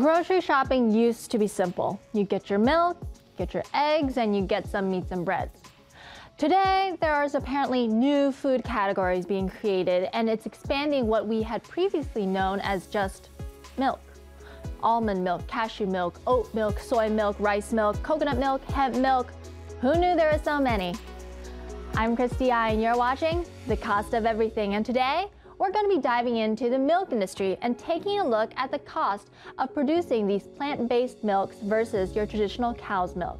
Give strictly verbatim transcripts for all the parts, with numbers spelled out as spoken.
Grocery shopping used to be simple. You get your milk, get your eggs, and you get some meats and breads. Today, there's apparently new food categories being created, and it's expanding what we had previously known as just milk. Almond milk, cashew milk, oat milk, soy milk, rice milk, coconut milk, hemp milk. Who knew there were so many? I'm Christy I, and you're watching The Cost of Everything, and today, we're going to be diving into the milk industry and taking a look at the cost of producing these plant-based milks versus your traditional cow's milk.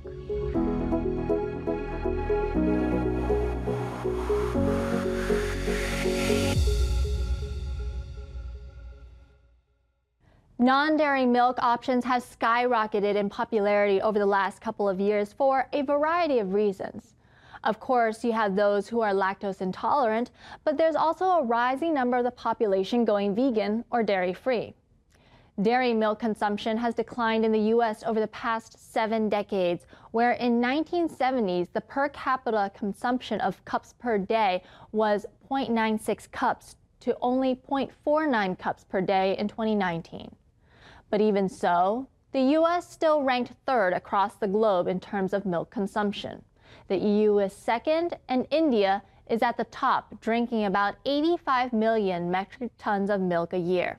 Non-dairy milk options have skyrocketed in popularity over the last couple of years for a variety of reasons. Of course, you have those who are lactose intolerant, but there's also a rising number of the population going vegan or dairy-free. Dairy milk consumption has declined in the U S over the past seven decades, where in nineteen seventies, the per capita consumption of cups per day was zero point nine six cups to only zero point four nine cups per day in twenty nineteen. But even so, the U S still ranked third across the globe in terms of milk consumption. The E U is second, and India is at the top, drinking about eighty-five million metric tons of milk a year.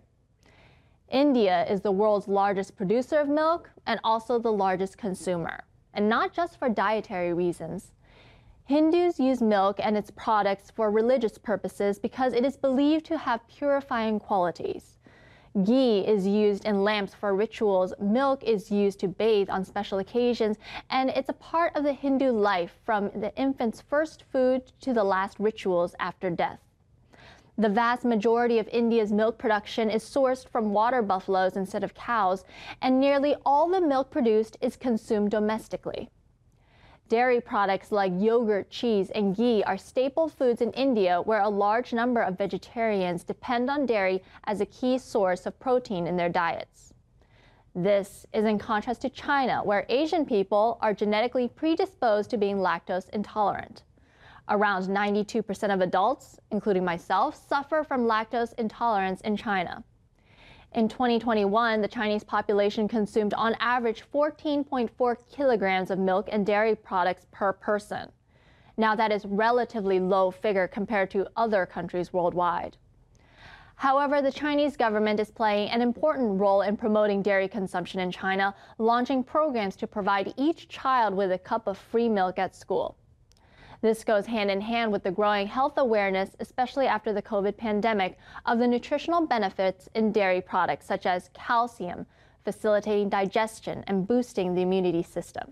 India is the world's largest producer of milk and also the largest consumer, and not just for dietary reasons. Hindus use milk and its products for religious purposes because it is believed to have purifying qualities. Ghee is used in lamps for rituals, milk is used to bathe on special occasions, and it's a part of the Hindu life from the infant's first food to the last rituals after death. The vast majority of India's milk production is sourced from water buffaloes instead of cows, and nearly all the milk produced is consumed domestically. Dairy products like yogurt, cheese, and ghee are staple foods in India, where a large number of vegetarians depend on dairy as a key source of protein in their diets. This is in contrast to China, where Asian people are genetically predisposed to being lactose intolerant. Around ninety-two percent of adults, including myself, suffer from lactose intolerance in China. In twenty twenty-one, the Chinese population consumed on average fourteen point four kilograms of milk and dairy products per person. Now that is a relatively low figure compared to other countries worldwide. However, the Chinese government is playing an important role in promoting dairy consumption in China, launching programs to provide each child with a cup of free milk at school. This goes hand in hand with the growing health awareness, especially after the COVID pandemic, of the nutritional benefits in dairy products such as calcium, facilitating digestion and boosting the immunity system.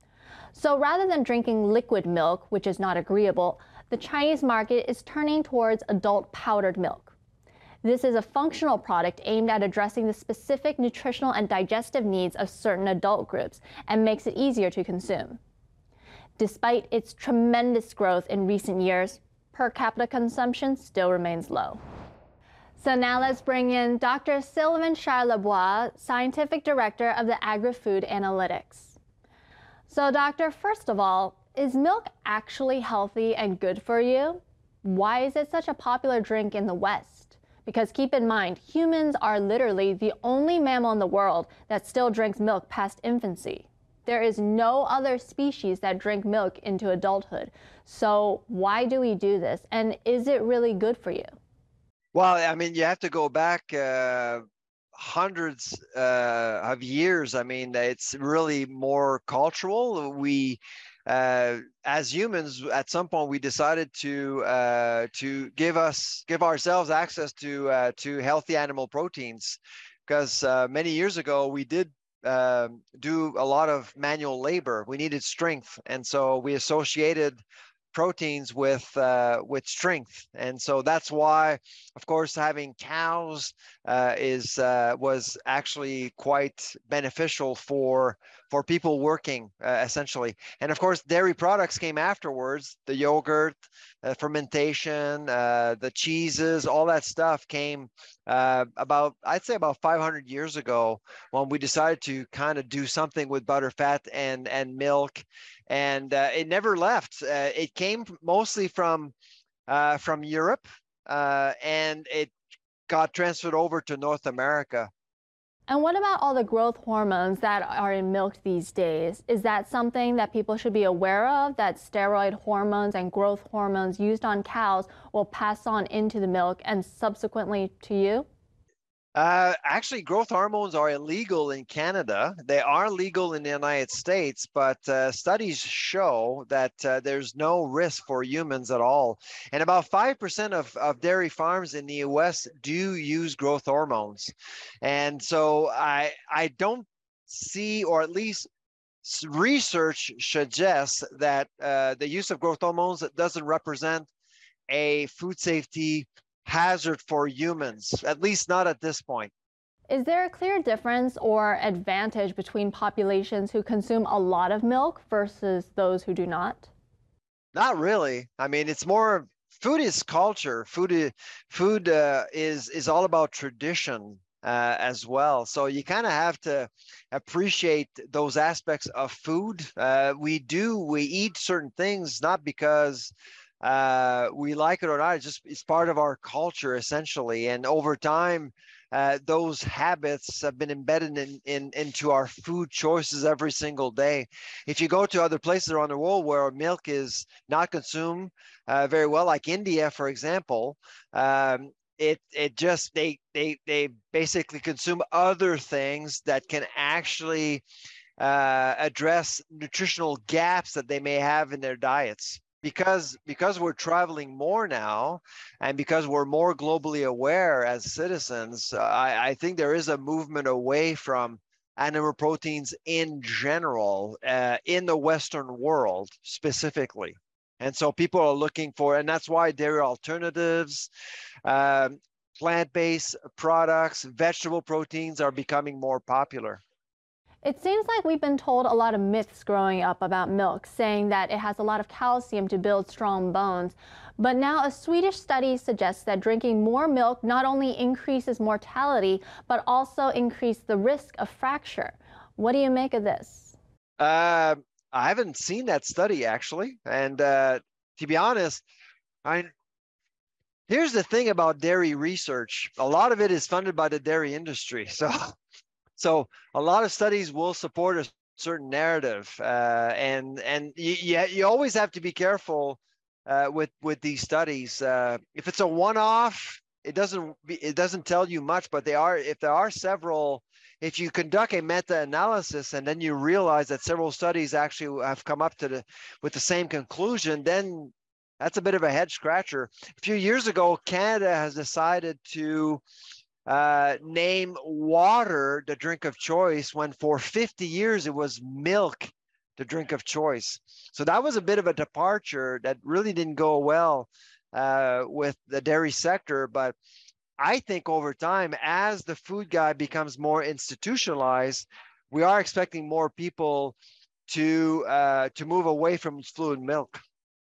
So rather than drinking liquid milk, which is not agreeable, the Chinese market is turning towards adult powdered milk. This is a functional product aimed at addressing the specific nutritional and digestive needs of certain adult groups and makes it easier to consume. Despite its tremendous growth in recent years, per capita consumption still remains low. So now let's bring in Doctor Sylvain Charlebois, Scientific Director of the Agri-Food Analytics. So doctor, first of all, is milk actually healthy and good for you? Why is it such a popular drink in the West? Because keep in mind, humans are literally the only mammal in the world that still drinks milk past infancy. There is no other species that drink milk into adulthood. So why do we do this? And is it really good for you? Well, I mean, you have to go back uh, hundreds uh, of years. I mean, it's really more cultural. We, uh, as humans, at some point, we decided to uh, to give us give ourselves access to uh, to healthy animal proteins, because uh, many years ago we did Uh, do a lot of manual labor. We needed strength, and so we associated proteins with uh, with strength, and so that's why, of course, having cows uh, is uh, was actually quite beneficial for for people working uh, essentially. And of course, dairy products came afterwards. The yogurt, uh, fermentation, uh, the cheeses, all that stuff came uh, about, I'd say about five hundred years ago, when we decided to kind of do something with butterfat and and milk, and uh, it never left. Uh, it came mostly from uh, from Europe, uh, and it got transferred over to North America. And what about all the growth hormones that are in milk these days? Is that something that people should be aware of, that steroid hormones and growth hormones used on cows will pass on into the milk and subsequently to you? Uh, actually, growth hormones are illegal in Canada. They are legal in the United States, but uh, studies show that uh, there's no risk for humans at all. And about five percent of, of dairy farms in the U S do use growth hormones. And so I, I don't see, or at least research suggests that uh, the use of growth hormones doesn't represent a food safety hazard for humans, at least not at this point. Is there a clear difference or advantage between populations who consume a lot of milk versus those who do not? Not really. I mean, it's more, food is culture. Food is, food uh, is is all about tradition uh, as well. So you kind of have to appreciate those aspects of food. Uh, we do, we eat certain things not because uh we like it or not. It's just, it's part of our culture essentially, and over time uh those habits have been embedded in, in into our food choices every single day. If you go to other places around the world where milk is not consumed uh, very well, like India for example, um it it just they they they basically consume other things that can actually uh address nutritional gaps that they may have in their diets. Because because we're traveling more now, and because we're more globally aware as citizens, uh, I, I think there is a movement away from animal proteins in general uh, in the Western world specifically. And so people are looking for, and that's why dairy alternatives, um, plant-based products, vegetable proteins are becoming more popular. It seems like we've been told a lot of myths growing up about milk, saying that it has a lot of calcium to build strong bones. But now a Swedish study suggests that drinking more milk not only increases mortality, but also increases the risk of fracture. What do you make of this? Uh, I haven't seen that study actually. And uh, to be honest, I here's the thing about dairy research. A lot of it is funded by the dairy industry. So So a lot of studies will support a certain narrative, uh, and and you, you you always have to be careful uh, with with these studies. Uh, if it's a one-off, it doesn't it doesn't tell you much. But they are if there are several, if you conduct a meta-analysis and then you realize that several studies actually have come up to the with the same conclusion, then that's a bit of a head scratcher. A few years ago, Canada has decided to Uh, name water the drink of choice, when for fifty years it was milk the drink of choice. So that was a bit of a departure that really didn't go well uh, with the dairy sector. But I think over time, as the food guide becomes more institutionalized, we are expecting more people to uh, to move away from fluid milk.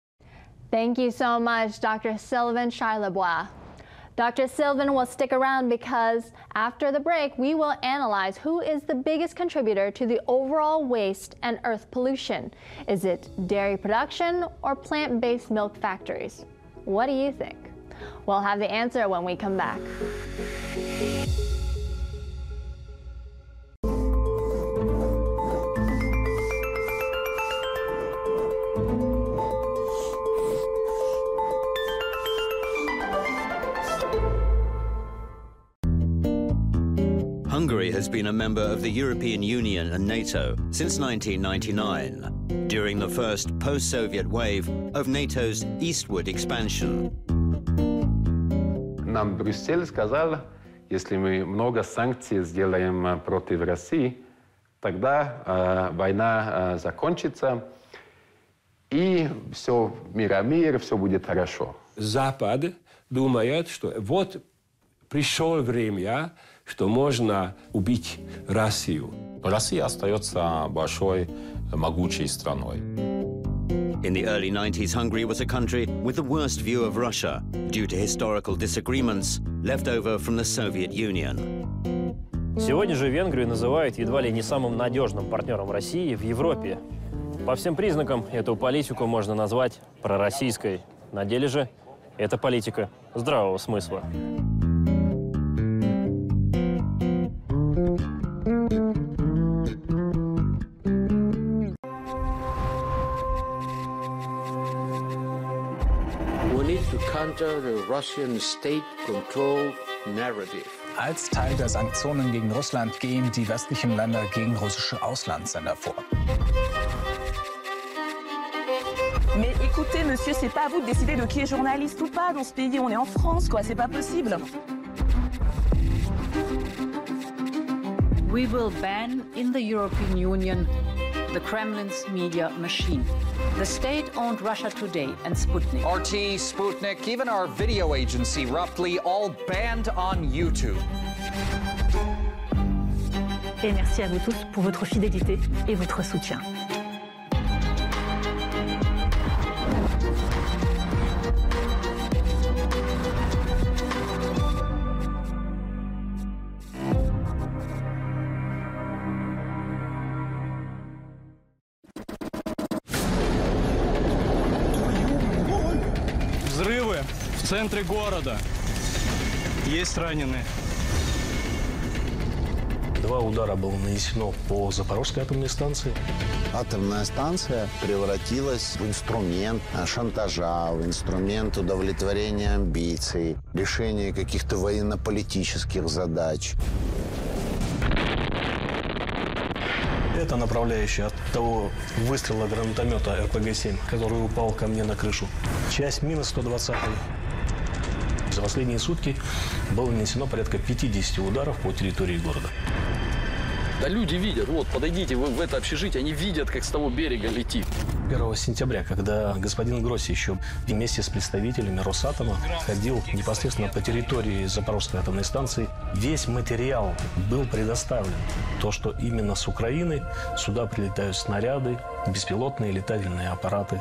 Thank you so much, Doctor Sylvain Charlebois. Doctor Sylvain will stick around because after the break, we will analyze who is the biggest contributor to the overall waste and earth pollution. Is it dairy production or plant-based milk factories? What do you think? We'll have the answer when we come back. Hungary has been a member of the European Union and NATO since nineteen ninety-nine, during the first post-Soviet wave of NATO's eastward expansion. Нам Брюссель сказал, если мы много санкций сделаем против России, тогда э, война э, закончится, и все, мир, мир, все будет хорошо. Запад думает, что вот пришло время, что можно убить Россию. Россия остается большой, могучей страной. In the early nineties, Hungary was a country with the worst view of Russia due to historical disagreements left over from the Soviet Union. Сегодня же Венгрию называют едва ли не самым надежным партнером России в Европе. По всем признакам эту политику можно назвать пророссийской. На деле же это политика здравого смысла. counter the Russian state-controlled narrative. Als Teil der Sanktionen gegen Russland gehen die westlichen Länder gegen russische Auslandssender vor. Mais écoutez, monsieur, c'est pas à vous de décider de qui est journaliste ou pas dans ce pays. On est en France, quoi. C'est pas possible. We will ban in the European Union the Kremlin's media machine. The state-owned Russia Today and Sputnik. R T, Sputnik, even our video agency, Ruptly, all banned on YouTube. Et merci à vous tous pour votre fidélité et votre soutien. Взрывы в центре города. Есть раненые. Два удара было нанесено по Запорожской атомной станции. Атомная станция превратилась в инструмент шантажа, в инструмент удовлетворения амбиций, решения каких-то военно-политических задач. Это направляющая от того выстрела гранатомета эр пэ гэ семь, который упал ко мне на крышу. Часть мины сто двадцатой. За последние сутки было нанесено порядка пятидесяти ударов по территории города. Да люди видят, вот, подойдите вы в это общежитие, они видят, как с того берега летит. первого сентября, когда господин Гросси еще вместе с представителями Росатома ходил непосредственно по территории Запорожской атомной станции, весь материал был предоставлен. То, что именно с Украины сюда прилетают снаряды, беспилотные летательные аппараты.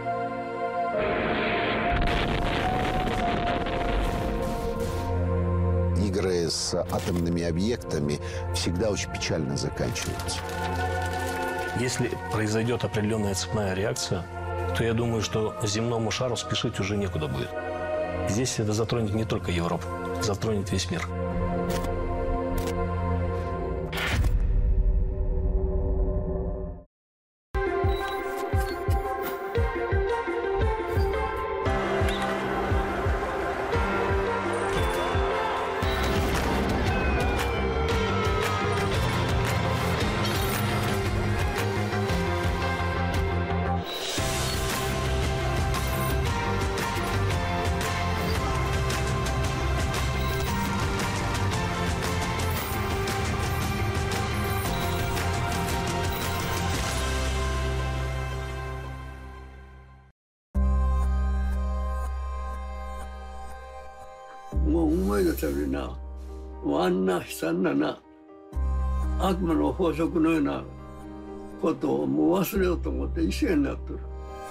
Игры с атомными объектами всегда очень печально заканчиваются. Если произойдет определенная цепная реакция, то я думаю, что земному шару спешить уже некуда будет. Здесь это затронет не только Европу, затронет весь мир. もう思い出せるな、もうあんな悲惨なな、悪魔の法則のようなことをもう忘れようと思って一緒になってる。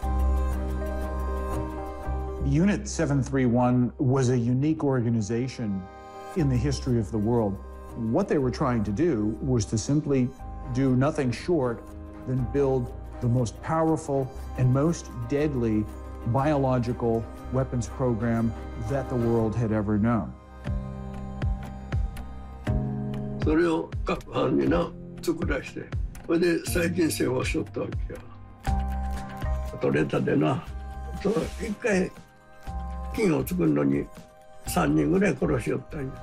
Unit seven thirty-one was a unique organization in the history of the world. What they were trying to do was to simply do nothing short than build the most powerful and most deadly biological weapons program that the world had ever known. それを各班にな作らして、それで細菌戦をしとったわけよ。取れたでな、そう一回菌を作るのにさんにんぐらい殺しよったんや。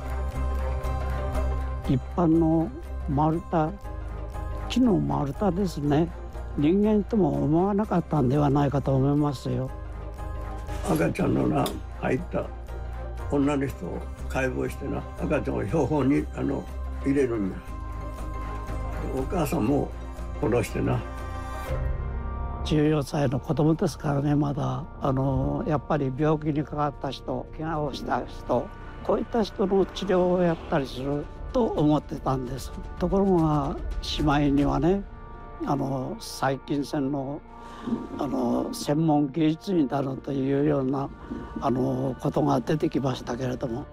一般の丸太、木の丸太ですね。人間とも思わなかったんではないかと思いますよ。 赤ちゃんのな入った女の人を解剖してな、赤ちゃんを標本にあの入れるんや。お母さんも殺してな。 じゅうよんさいの子供ですからね、まだあのやっぱり病気にかかった人、怪我をした人、こういった人の治療をやったりすると思ってたんです。ところがしまいにはね、あの細菌戦のあの専門技術になるというようなあのことが出てきましたけれども。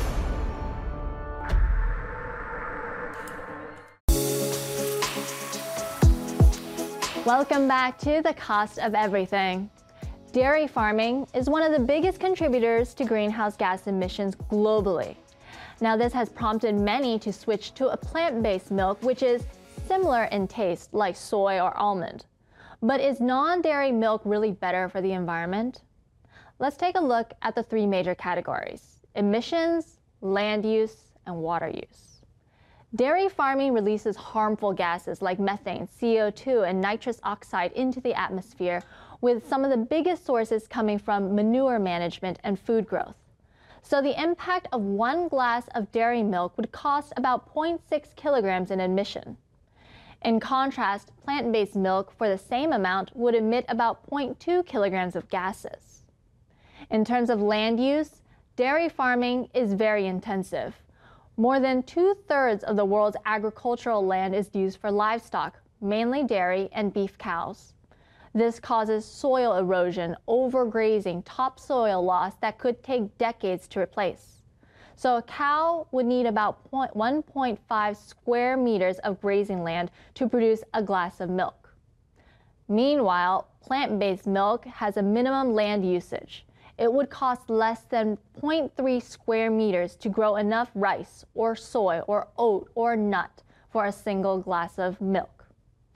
Welcome back to The Cost of Everything. Dairy farming is one of the biggest contributors to greenhouse gas emissions globally. Now, this has prompted many to switch to a plant-based milk, which is similar in taste, like soy or almond. But is non-dairy milk really better for the environment? Let's take a look at the three major categories: emissions, land use, and water use. Dairy farming releases harmful gases like methane, C O two, and nitrous oxide into the atmosphere, with some of the biggest sources coming from manure management and food growth. So the impact of one glass of dairy milk would cost about zero point six kilograms in emission. In contrast, plant-based milk for the same amount would emit about zero point two kilograms of gases. In terms of land use, dairy farming is very intensive. More than two-thirds of the world's agricultural land is used for livestock, mainly dairy and beef cows. This causes soil erosion, overgrazing, topsoil loss that could take decades to replace. So a cow would need about one point five square meters of grazing land to produce a glass of milk. Meanwhile, plant-based milk has a minimum land usage. It would cost less than zero point three square meters to grow enough rice or soy or oat or nut for a single glass of milk.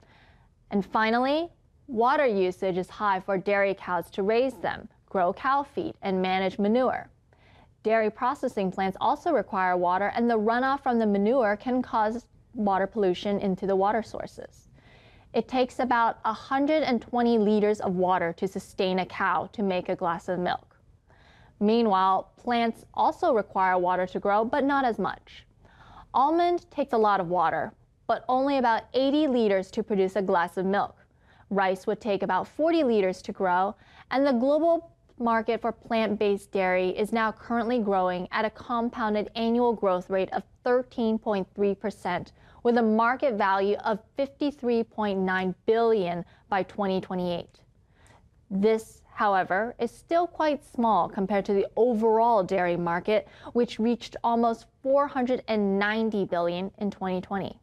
And finally, water usage is high for dairy cows to raise them, grow cow feed, and manage manure. Dairy processing plants also require water, and the runoff from the manure can cause water pollution into the water sources. It takes about one hundred twenty liters of water to sustain a cow to make a glass of milk. Meanwhile, plants also require water to grow, but not as much. Almond takes a lot of water, but only about eighty liters to produce a glass of milk. Rice would take about forty liters to grow, and the global market for plant-based dairy is now currently growing at a compounded annual growth rate of thirteen point three percent, with a market value of fifty-three point nine billion dollars by twenty twenty-eight. This, however, is still quite small compared to the overall dairy market, which reached almost four hundred ninety billion dollars in twenty twenty.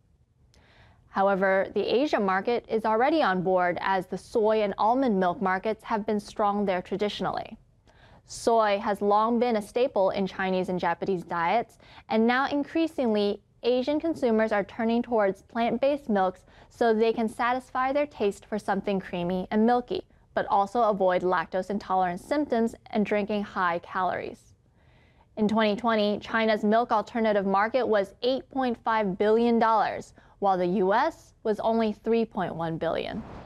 However, the Asia market is already on board, as the soy and almond milk markets have been strong there traditionally. Soy has long been a staple in Chinese and Japanese diets, and now increasingly Asian consumers are turning towards plant-based milks so they can satisfy their taste for something creamy and milky, but also avoid lactose intolerance symptoms and drinking high calories. In twenty twenty, China's milk alternative market was eight point five billion dollars, while the U S was only three point one billion dollars.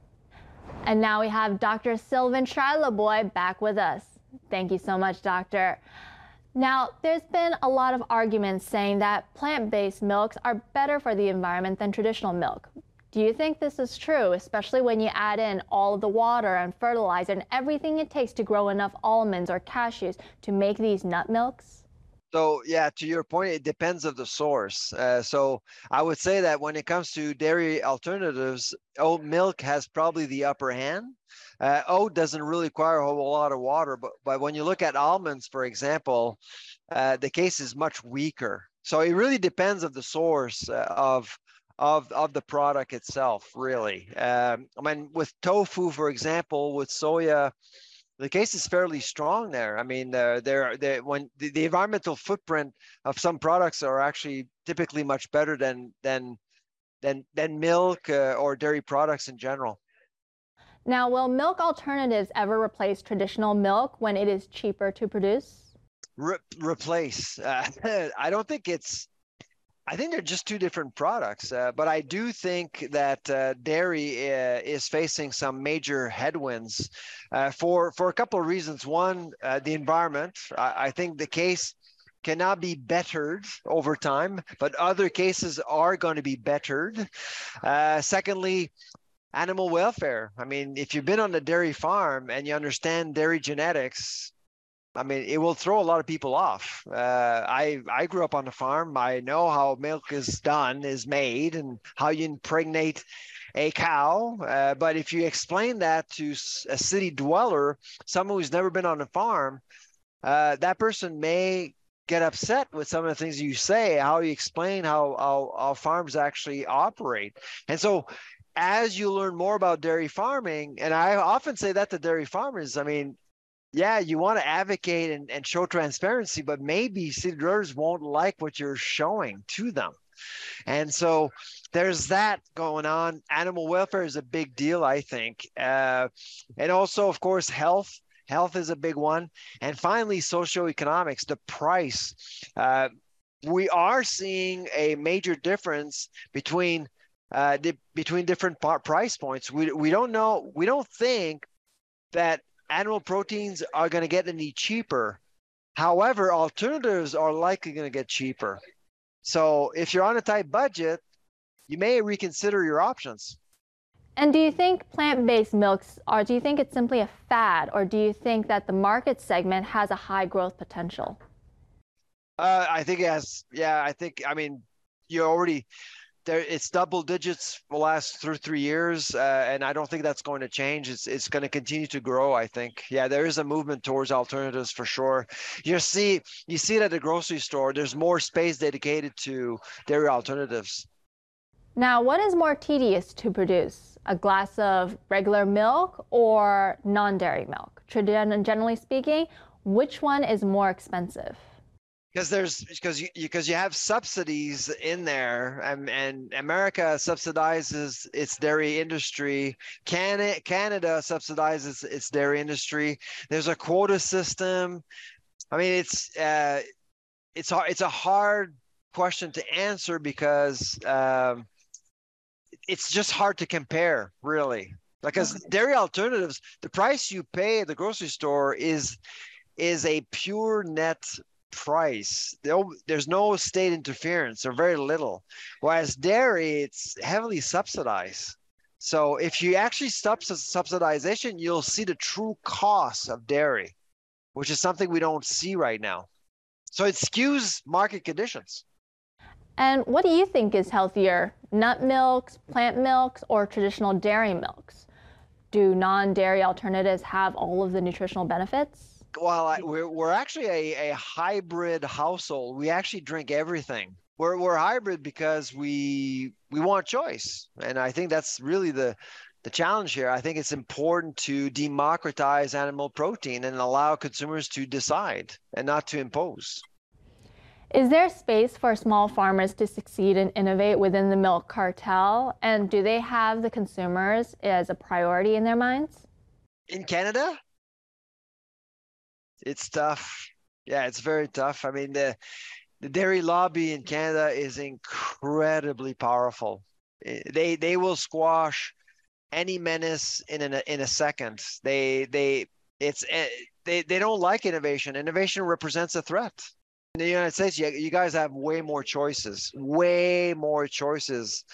And now we have Doctor Sylvain Charlebois back with us. Thank you so much, Doctor. Now, there's been a lot of arguments saying that plant-based milks are better for the environment than traditional milk. Do you think this is true, especially when you add in all of the water and fertilizer and everything it takes to grow enough almonds or cashews to make these nut milks? So yeah, to your point, it depends of the source. Uh, so I would say that when it comes to dairy alternatives, oat milk has probably the upper hand. Uh, oat doesn't really require a whole lot of water, but, but when you look at almonds, for example, uh, the case is much weaker. So it really depends of the source uh, of of of the product itself, really. Um, I mean, with tofu, for example, with soya, the case is fairly strong there. I mean, uh, they're, they're, when the, the environmental footprint of some products are actually typically much better than than than than milk uh, or dairy products in general. Now, will milk alternatives ever replace traditional milk when it is cheaper to produce? Re- replace? Uh, I don't think it's. I think they're just two different products, uh, but I do think that uh, dairy uh, is facing some major headwinds uh, for for a couple of reasons. One, uh, the environment. I, I think the case cannot be bettered over time, but other cases are going to be bettered. Uh, secondly, animal welfare. I mean, if you've been on a dairy farm and you understand dairy genetics, I mean, it will throw a lot of people off. Uh, I I grew up on a farm. I know how milk is done, is made, and how you impregnate a cow. Uh, but if you explain that to a city dweller, someone who's never been on a farm, uh, that person may get upset with some of the things you say, how you explain how, how, how farms actually operate. And so as you learn more about dairy farming, and I often say that to dairy farmers, I mean, yeah, you want to advocate and, and show transparency, but maybe city dwellers won't like what you're showing to them. And so there's that going on. Animal welfare is a big deal, I think. Uh, and also, of course, health. Health is a big one. And finally, socioeconomics, the price. Uh, we are seeing a major difference between uh, di between different price points. We, we don't know, we don't think that animal proteins are going to get any cheaper. However, alternatives are likely going to get cheaper. So if you're on a tight budget, you may reconsider your options. And do you think plant-based milks, or do you think it's simply a fad, or do you think that the market segment has a high growth potential? Uh, I think it has, yeah, I think, I mean, you already, there, it's double digits for the last through three years, uh, and I don't think that's going to change. It's it's going to continue to grow, I think. Yeah, there is a movement towards alternatives for sure. You see, you see it at the grocery store. There's more space dedicated to dairy alternatives. Now, what is more tedious to produce? A glass of regular milk or non-dairy milk? Generally speaking, which one is more expensive? Because there's because you because you have subsidies in there, and, and America subsidizes its dairy industry. Canada Canada subsidizes its dairy industry. There's a quota system. I mean, it's uh, it's hard. It's a hard question to answer because um, it's just hard to compare, really. Because dairy alternatives, the price you pay at the grocery store is is a pure net price. There's no state interference or very little. Whereas dairy, it's heavily subsidized. So if you actually stop subsidization, you'll see the true cost of dairy, which is something we don't see right now. So it skews market conditions. And what do you think is healthier, nut milks, plant milks, or traditional dairy milks? Do non-dairy alternatives have all of the nutritional benefits? Well, I, we're, we're actually a, a hybrid household. We actually drink everything. We're, we're hybrid because we we want choice. And I think that's really the, the challenge here. I think it's important to democratize animal protein and allow consumers to decide and not to impose. Is there space for small farmers to succeed and innovate within the milk cartel? And do they have the consumers as a priority in their minds? In Canada? It's tough. Yeah, it's very tough. I mean, the the dairy lobby in Canada is incredibly powerful. They they will squash any menace in a in a second. They they it's they they don't like innovation. Innovation represents a threat. In the United States, you, you guys have way more choices, way more choices.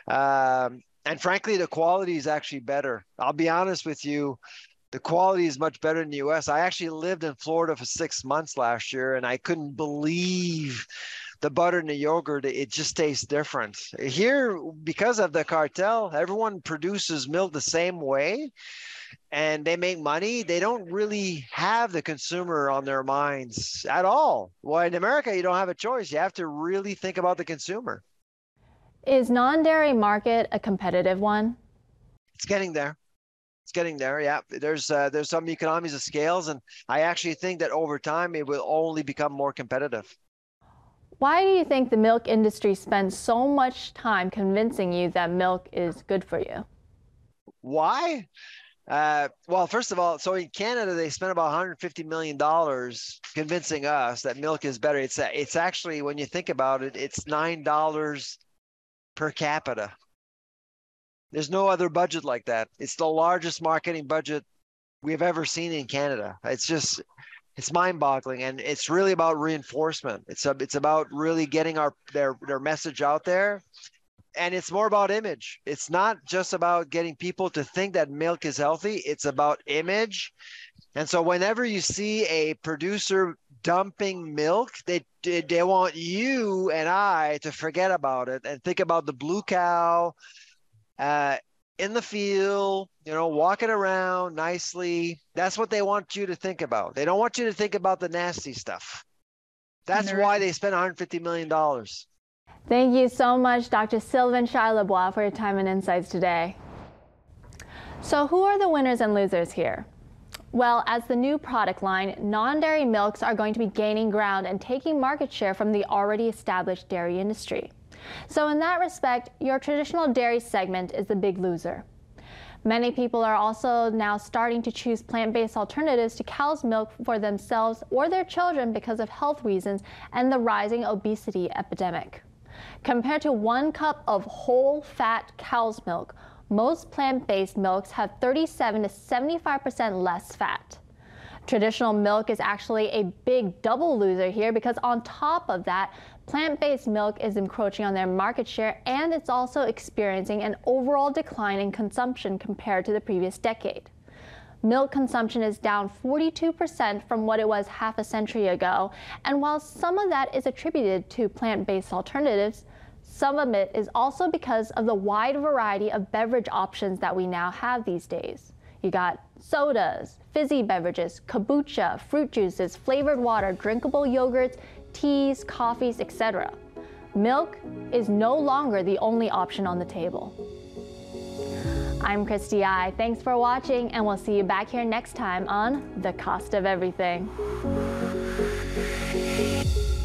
Um, and frankly, the quality is actually better. I'll be honest with you. The quality is much better in the U S. I actually lived in Florida for six months last year, and I couldn't believe the butter and the yogurt. It just tastes different. Here, because of the cartel, everyone produces milk the same way, and they make money. They don't really have the consumer on their minds at all. Well, in America, you don't have a choice. You have to really think about the consumer. Is non-dairy market a competitive one? It's getting there. It's getting there, yeah. There's uh, there's some economies of scales, and I actually think that over time it will only become more competitive. Why do you think the milk industry spends so much time convincing you that milk is good for you? Why? Uh, well, first of all, so in Canada they spend about one hundred fifty million dollars convincing us that milk is better. It's it's actually, when you think about it, it's nine dollars per capita. There's no other budget like that. It's the largest marketing budget we've ever seen in Canada. It's just, it's mind-boggling, and it's really about reinforcement. It's a, it's about really getting our their their message out there, and it's more about image. It's not just about getting people to think that milk is healthy. It's about image, and so whenever you see a producer dumping milk, they they want you and I to forget about it and think about the blue cow. Uh, in the field, you know, walking around nicely. That's what they want you to think about. They don't want you to think about the nasty stuff. That's why they spend one hundred fifty million dollars. Thank you so much, Doctor Sylvain Charlebois, for your time and insights today. So who are the winners and losers here? Well, as the new product line, non-dairy milks are going to be gaining ground and taking market share from the already established dairy industry. So in that respect, your traditional dairy segment is the big loser. Many people are also now starting to choose plant-based alternatives to cow's milk for themselves or their children because of health reasons and the rising obesity epidemic. Compared to one cup of whole fat cow's milk, most plant-based milks have thirty-seven to seventy-five percent less fat. Traditional milk is actually a big double loser here because on top of that, plant-based milk is encroaching on their market share and it's also experiencing an overall decline in consumption compared to the previous decade. Milk consumption is down forty-two percent from what it was half a century ago, and while some of that is attributed to plant-based alternatives, some of it is also because of the wide variety of beverage options that we now have these days. You got sodas, fizzy beverages, kombucha, fruit juices, flavored water, drinkable yogurts, teas, coffees, et cetera. Milk is no longer the only option on the table. I'm Christy I. Thanks for watching, and we'll see you back here next time on The Cost of Everything.